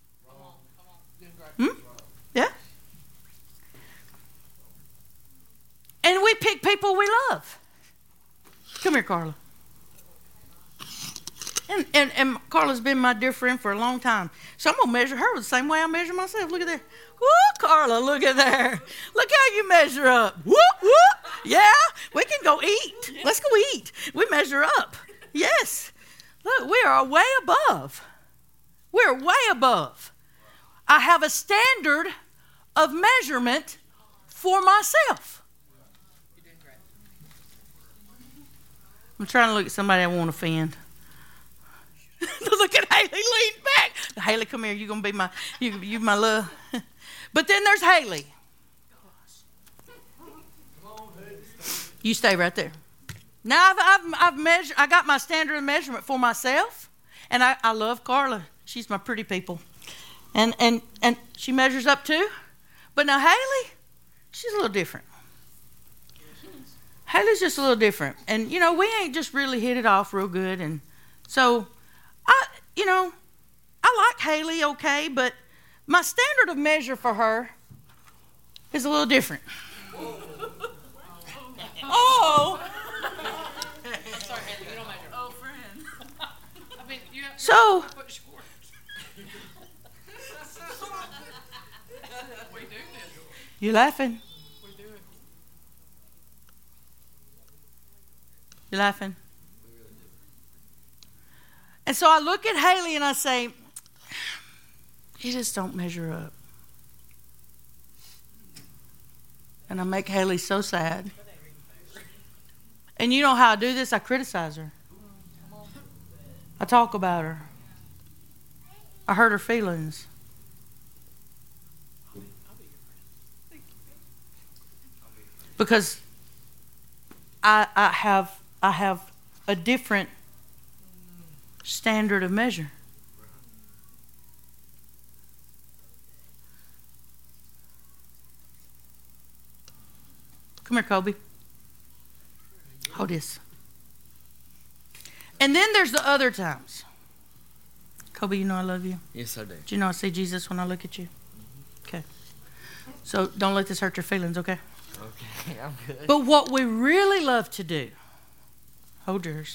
[SPEAKER 2] Yeah. And we pick people we love. Come here, Carla. And Carla's been my dear friend for a long time. So I'm going to measure her the same way I measure myself. Look at there. Woo, Carla, look at there. Look how you measure up. Whoop, whoop. Yeah, we can go eat. Let's go eat. We measure up. Yes. Look, we are way above. We're way above. I have a standard of measurement for myself. I'm trying to look at somebody I won't offend. Look at Haley lean back. Haley, come here. You're gonna be you my love. But then there's Haley. You stay right there. Now I've measured. I got my standard of measurement for myself, and I love Carla. She's my pretty people, and she measures up too. But now Haley, she's a little different. Haley's just a little different, and we ain't just really hit it off real good, and so I like Haley okay, but my standard of measure for her is a little different. Oh.
[SPEAKER 3] Sorry, Haley, you don't measure. Oh, friend. I mean, you have
[SPEAKER 2] So.
[SPEAKER 3] to put short. We do measure.
[SPEAKER 2] You laughing?
[SPEAKER 3] We do it.
[SPEAKER 2] You laughing? And so I look at Haley and I say, you just don't measure up. And I make Haley so sad. And you know how I do this? I criticize her. I talk about her. I hurt her feelings. Because I have a different standard of measure. Come here, Kobe. Hold this. And then there's the other times. Kobe, you know I love you?
[SPEAKER 4] Yes, I do.
[SPEAKER 2] Do you know I see Jesus when I look at you? Okay. So don't let this hurt your feelings, okay?
[SPEAKER 4] Okay, I'm good.
[SPEAKER 2] But what we really love to do, hold yours.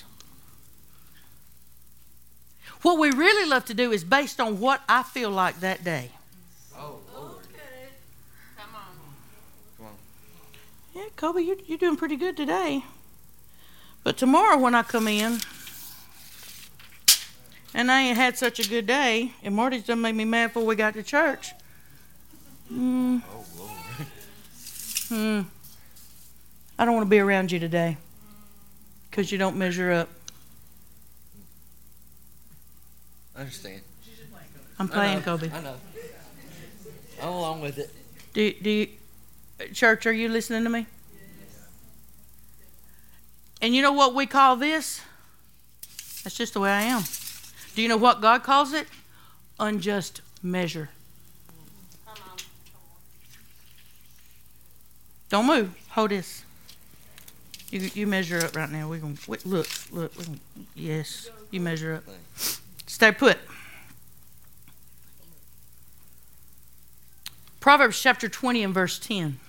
[SPEAKER 2] What we really love to do is based on what I feel like that day.
[SPEAKER 4] Oh, Lord.
[SPEAKER 3] Okay. Come on.
[SPEAKER 4] Come on.
[SPEAKER 2] Yeah, Kobe, you're doing pretty good today. But tomorrow when I come in, and I ain't had such a good day, and Marty's done made me mad before we got to church.
[SPEAKER 4] Oh, Lord.
[SPEAKER 2] I don't want to be around you today because you don't measure up.
[SPEAKER 4] I understand.
[SPEAKER 2] I'm playing, Kobe.
[SPEAKER 4] I know. I'm along with it.
[SPEAKER 2] Do you, church, are you listening to me? And you know what we call this? That's just the way I am. Do you know what God calls it? Unjust measure. Don't move. Hold this. You measure up right now. Look. Yes, you measure up. Stay put. Proverbs chapter 20 and verse 10.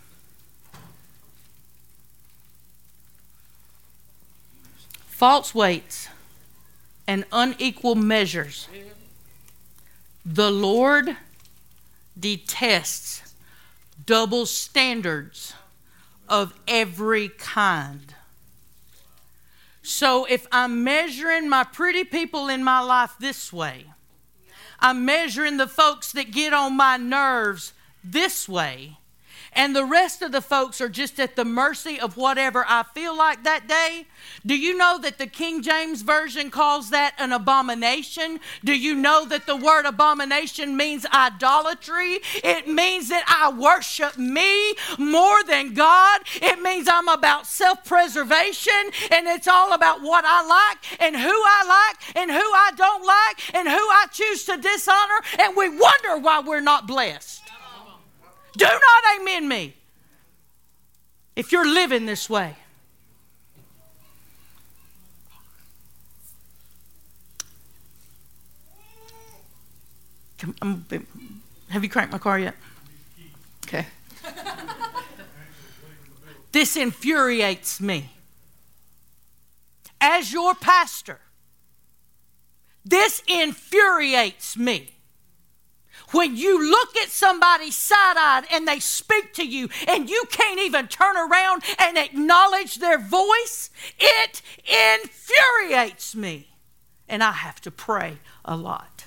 [SPEAKER 2] False weights and unequal measures the Lord detests. Double standards of every kind. So if I'm measuring my pretty people in my life this way, I'm measuring the folks that get on my nerves this way, and the rest of the folks are just at the mercy of whatever I feel like that day. Do you know that the King James Version calls that an abomination? Do you know that the word abomination means idolatry? It means that I worship me more than God. It means I'm about self-preservation, and it's all about what I like and who I like and who I don't like and who I choose to dishonor, and we wonder why we're not blessed. Do not amen me if you're living this way. Have you cranked my car yet? Okay. This infuriates me. As your pastor, this infuriates me. When you look at somebody side-eyed and they speak to you and you can't even turn around and acknowledge their voice, it infuriates me. And I have to pray a lot.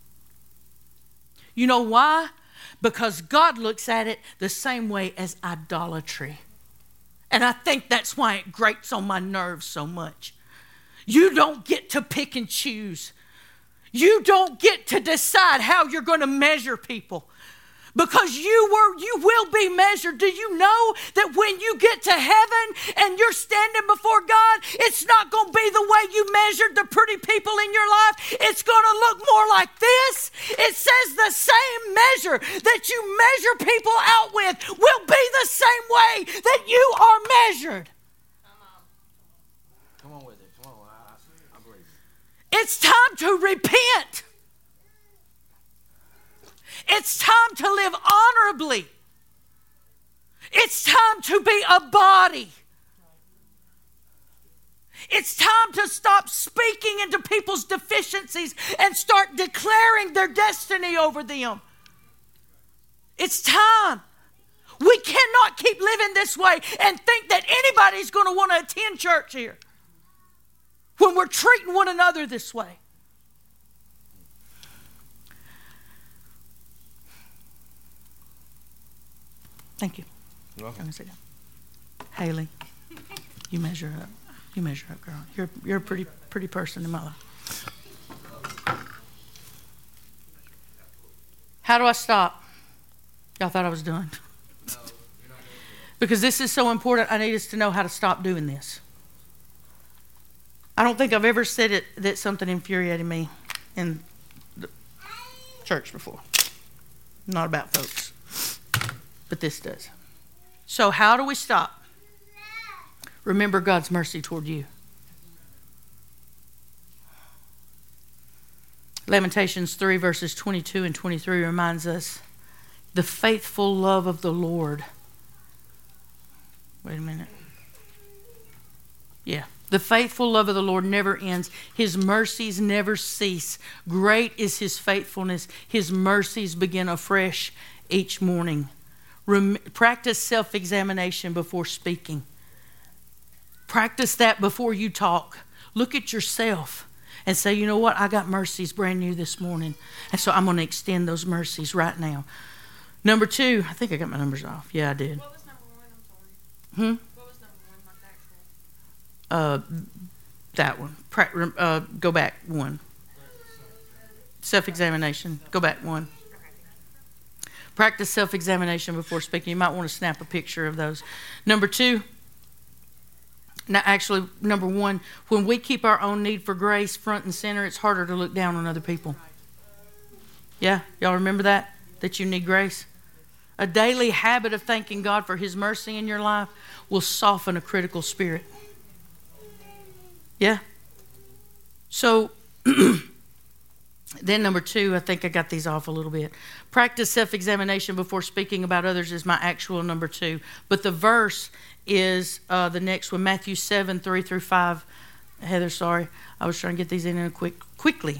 [SPEAKER 2] You know why? Because God looks at it the same way as idolatry. And I think that's why it grates on my nerves so much. You don't get to pick and choose. You don't get to decide how you're going to measure people, because you will be measured. Do you know that when you get to heaven and you're standing before God, it's not going to be the way you measured the pretty people in your life. It's going to look more like this. It says the same measure that you measure people out with will be the same way that you are measured.
[SPEAKER 4] Come on with it. Come on. I believe.
[SPEAKER 2] It's time to repent. It's time to live honorably. It's time to be a body. It's time to stop speaking into people's deficiencies and start declaring their destiny over them. It's time. We cannot keep living this way and think that anybody's going to want to attend church here when we're treating one another this way. Thank you.
[SPEAKER 4] You're welcome.
[SPEAKER 2] I'm going to sit down. Haley, you measure up. You measure up, girl. You're a pretty person in my life. How do I stop? Y'all thought I was done. Because this is so important, I need us to know how to stop doing this. I don't think I've ever said it that something infuriated me in the church before. Not about folks. But this does. So how do we stop? Remember God's mercy toward you. Lamentations 3 verses 22 and 23 reminds us the faithful love of the Lord. Wait a minute. Yeah. The faithful love of the Lord never ends. His mercies never cease. Great is His faithfulness. His mercies begin afresh each morning. Practice self-examination before speaking. Practice that before you talk. Look at yourself and say, you know what? I got mercies brand new this morning. And so I'm going to extend those mercies right now. Number 2, I think I got my numbers off. Yeah, I did.
[SPEAKER 3] What was number 1? I'm sorry. What was number 1? Like the actual?
[SPEAKER 2] That one. Go back 1. Self-examination. Go back 1. Practice self-examination before speaking. You might want to snap a picture of those. Number 2, Now, actually, number one, when we keep our own need for grace front and center, it's harder to look down on other people. Yeah? Y'all remember that? That you need grace? A daily habit of thanking God for His mercy in your life will soften a critical spirit. Yeah? So, then number two, I think I got these off a little bit. Practice self-examination before speaking about others is my actual number two. But the verse is the next one, Matthew 7, 3 through 5. Heather, sorry. I was trying to get these in quickly.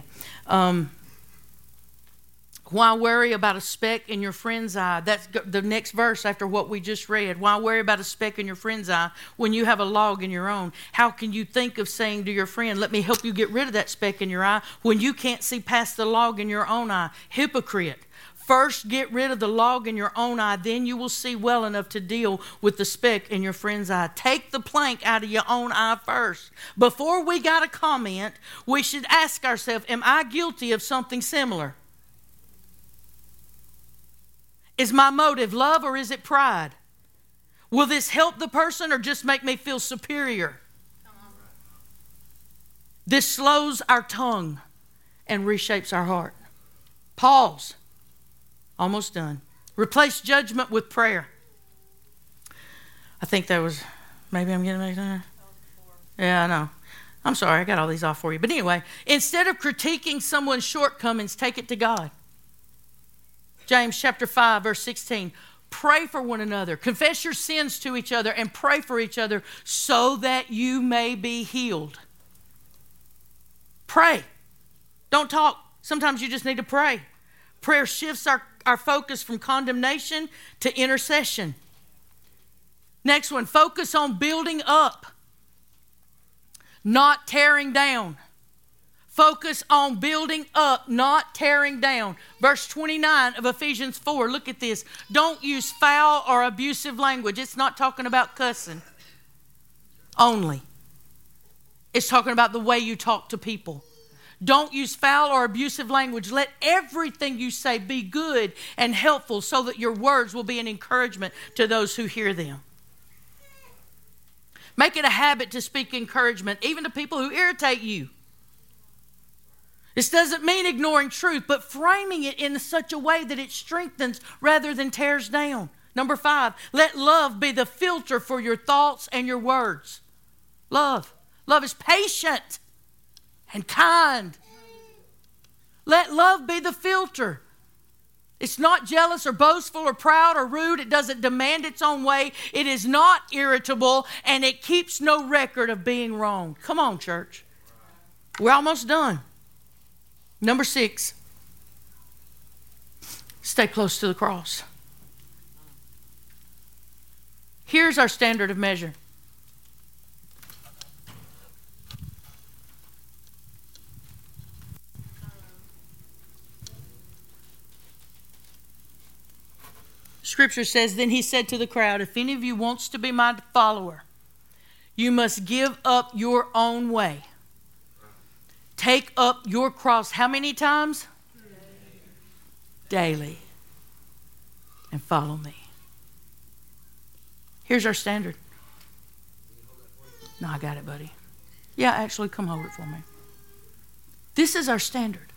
[SPEAKER 2] Why worry about a speck in your friend's eye? That's the next verse after what we just read. Why worry about a speck in your friend's eye when you have a log in your own? How can you think of saying to your friend, let me help you get rid of that speck in your eye, when you can't see past the log in your own eye? Hypocrite. First, get rid of the log in your own eye, then you will see well enough to deal with the speck in your friend's eye. Take the plank out of your own eye first. Before we got a comment, we should ask ourselves, am I guilty of something similar? Is my motive love or is it pride? Will this help the person or just make me feel superior? This slows our tongue and reshapes our heart. Pause. Almost done. Replace judgment with prayer. I think that was, maybe I'm getting back there. Yeah, I know. I'm sorry, I got all these off for you. But anyway, instead of critiquing someone's shortcomings, take it to God. James chapter 5, verse 16. Pray for one another. Confess your sins to each other and pray for each other so that you may be healed. Pray. Don't talk. Sometimes you just need to pray. Prayer shifts our focus from condemnation to intercession. Next one, focus on building up, not tearing down. Focus on building up, not tearing down. Verse 29 of Ephesians 4, look at this. Don't use foul or abusive language. It's not talking about cussing only. It's talking about the way you talk to people. Don't use foul or abusive language. Let everything you say be good and helpful so that your words will be an encouragement to those who hear them. Make it a habit to speak encouragement, even to people who irritate you. This doesn't mean ignoring truth, but framing it in such a way that it strengthens rather than tears down. Number 5, let love be the filter for your thoughts and your words. Love. Love is patient and kind. Let love be the filter. It's not jealous or boastful or proud or rude. It doesn't demand its own way. It is not irritable, and it keeps no record of being wrong. Come on, church. We're almost done. Number 6, stay close to the cross. Here's our standard of measure. Scripture says, then he said to the crowd, if any of you wants to be my follower, you must give up your own way. Take up your cross. How many times? Daily. And follow me. Here's our standard. No, I got it, buddy. Yeah, actually, come hold it for me. This is our standard.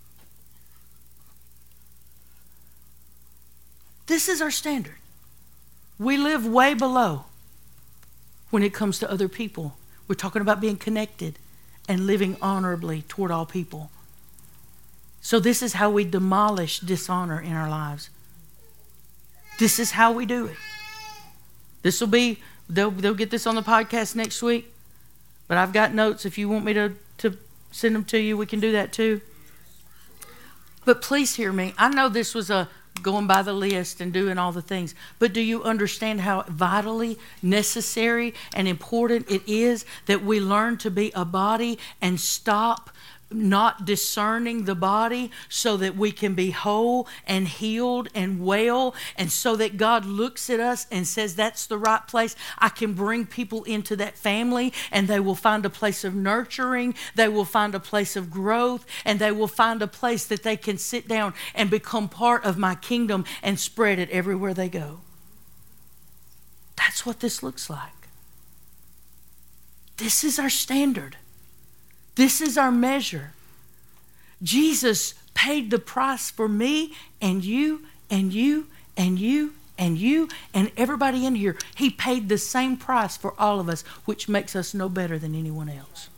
[SPEAKER 2] This is our standard. We live way below when it comes to other people. We're talking about being connected and living honorably toward all people. So this is how we demolish dishonor in our lives. This is how we do it. This will be, they'll get this on the podcast next week. But I've got notes. If you want me to send them to you, we can do that too. But please hear me. I know this was a going by the list and doing all the things. But do you understand how vitally necessary and important it is that we learn to be a body and stop not discerning the body so that we can be whole and healed and well, and so that God looks at us and says, that's the right place. I can bring people into that family and they will find a place of nurturing, they will find a place of growth, and they will find a place that they can sit down and become part of my kingdom and spread it everywhere they go. That's what this looks like. This is our standard. This is our measure. Jesus paid the price for me and you and you and you and you and everybody in here. He paid the same price for all of us, which makes us no better than anyone else.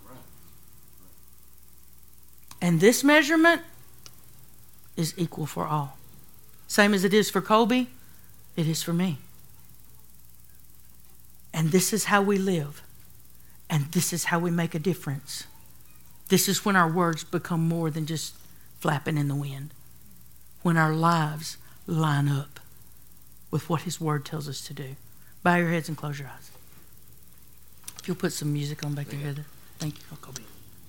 [SPEAKER 2] And this measurement is equal for all. Same as it is for Colby, it is for me. And this is how we live. And this is how we make a difference. This is when our words become more than just flapping in the wind. When our lives line up with what His Word tells us to do. Bow your heads and close your eyes. If you'll put some music on back together. Thank you, Colby.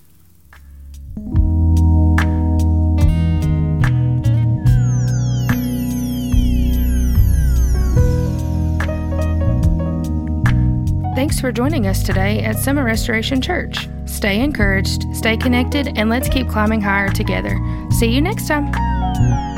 [SPEAKER 1] Thanks for joining us today at Summit Restoration Church. Stay encouraged, stay connected, and let's keep climbing higher together. See you next time.